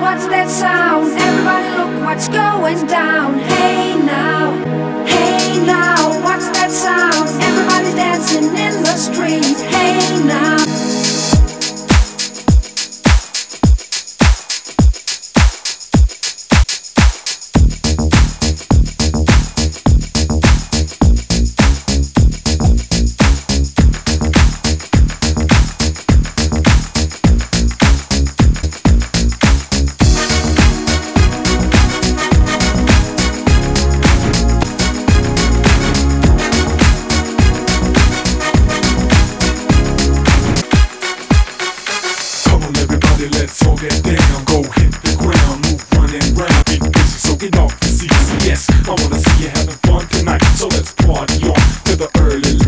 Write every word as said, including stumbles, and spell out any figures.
what's that sound? Everybody look what's going down. Hey now, hey now, what's that sound? Everybody's dancing in the street. Hey now. Let's all get down, go hit the ground, move, run and round, be busy, so get off the seats. Yes, I wanna see you having fun tonight, so let's party on to the early light.